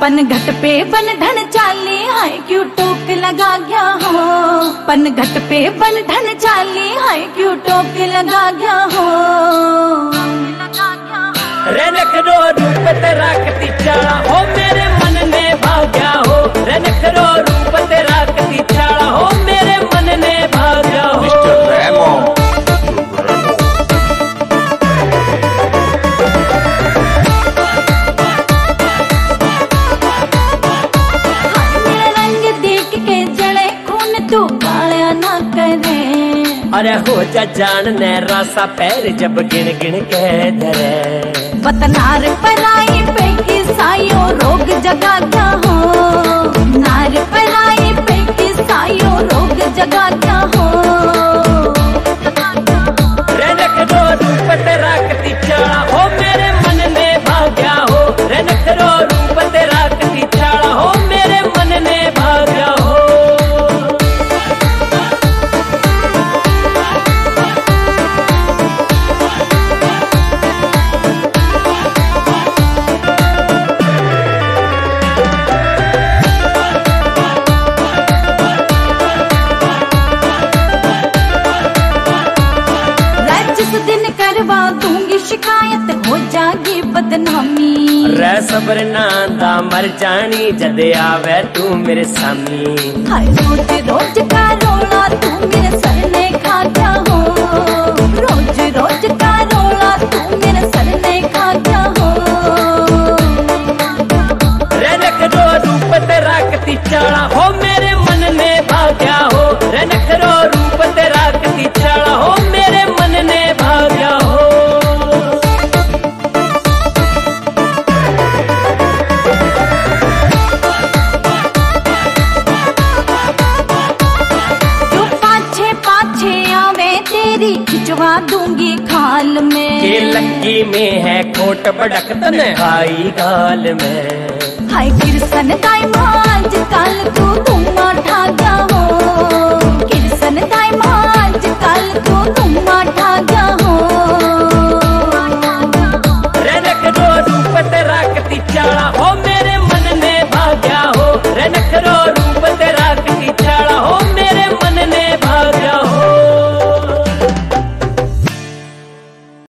पन घट पे बन ढन चाली, हाय क्यों टोक लगा गया हो। पन घट पे बन ढन चाली, हाय क्यों टोक लगा गया हो। रनक रो रूप तेरा कती चाला हो, मेरे मन ने भाग्या हो। रनक रो रूप तेरा कती चाला हो, मेरे मन ने भाग्या हो। तू काला ना करे, अरे हो जा जान ने रासा पैर जब गिन गिन के धरे। बतनार पराई पे की सायो रोग जगा क्या हो। नार पराई पे की सायो रोग जगा क्या हो। रनक रो रूप तेरा कती चाला हो, मेरे मन ने भाग्या हो। रनक रो रूप तेरा कती चाला हो, मेरे मन ने भाग्या हो। करवा दूंगी शिकायत, हो जागी बदनामी। रे सबर नांदा मर जानी, जद आवे तू मेरे सामी। हाय रोज रोज का रोला तू मेरे सर ने खा क्या हो। रोज रोज का रोला तू मेरे सर ने खा क्या हो। रनक रो रूप तेरा कती चाला हो, मेरे मन ने भाग्या हो। रनक रो रूप तेरा कती चाला हो, मेरे मन ने भाग्या हो। तू पाछे पाछे आवे तेरी खिंचवा दूंगी खाल में। ये लक्की में है खोट बड़क तन्हाई गाल में। हाय कृष्ण